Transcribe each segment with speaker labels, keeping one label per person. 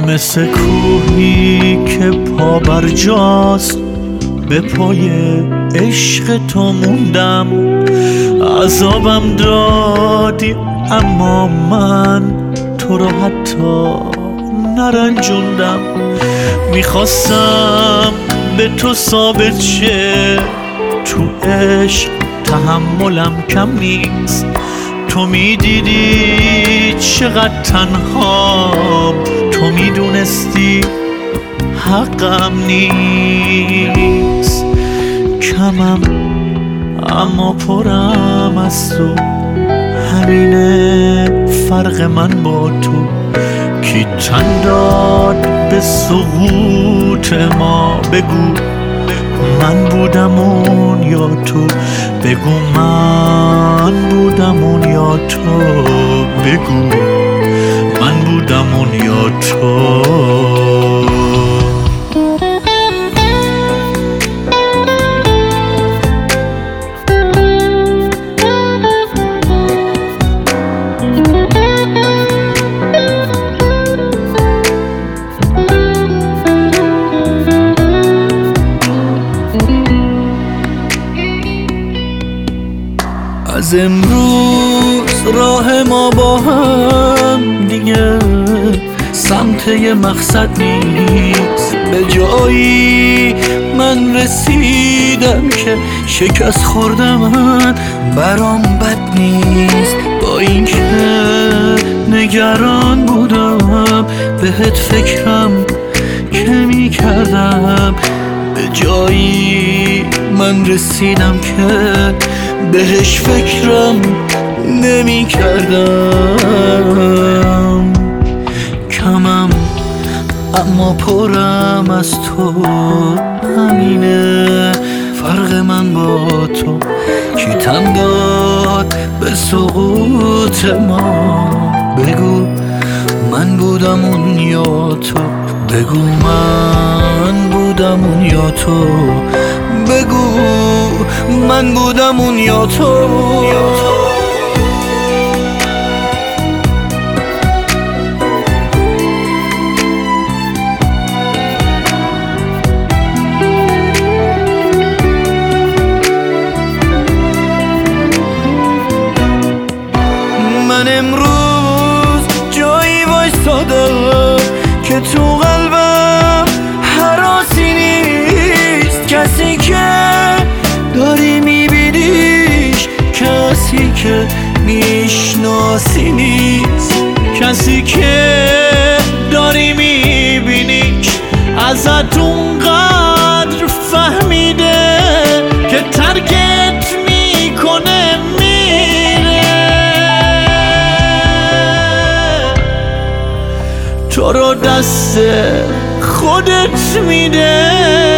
Speaker 1: مثل کوهی که پا بر جاست، به پای عشق تو موندم. عذابم دادی اما من تو رو حتی نرنجوندم. میخواستم به تو ثابت شه تو عشق تحملم کم نیست. تو میدیدی چقدر تنهام، تو میدونستی حقم نیست. کمم اما پرم از تو، همینه فرق من با تو. کی تن داد به سقوط ما؟ بگو من بودم اون یا تو؟ بگو من بودم اون یا تو؟ بگو من بودم اون یا تو؟ از امروز راه ما با هم دیگه سمت یه مقصد نیست. به جایی من رسیدم که شکست خوردم، من برام بد نیست. با این که نگران بودم بهت فکرم که می کردم. به جایی من رسیدم که بهش فکرم نمی کردم. کمم اما پرم از تو، همینه فرق من با تو. کی تن داد به سقوط ما؟ بگو من بودم اون یا تو؟ بگو من بودم اون یا تو؟ بگو من بودم اون یا تو؟ من امروز جایی وایستادم که تو قلبم هراسی نیست. کسی که داری میبینیش، کسی که میشناسی نیست. کسی که داری میبینیش ازت اونقدر فهمیده که ترکت میکنه میره. تو رو دست خودت میده.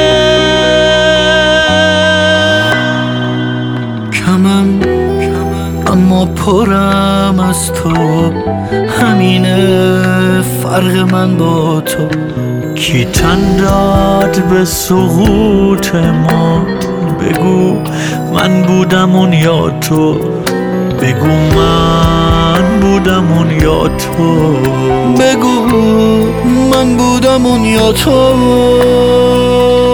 Speaker 1: کمم اما پرم از تو، همینه فرق من با تو. کی تن داد به سقوط ما؟ بگو من بودم اون یا تو؟ بگو من بودم اون یا تو؟ بگو من بودم اون یا تو؟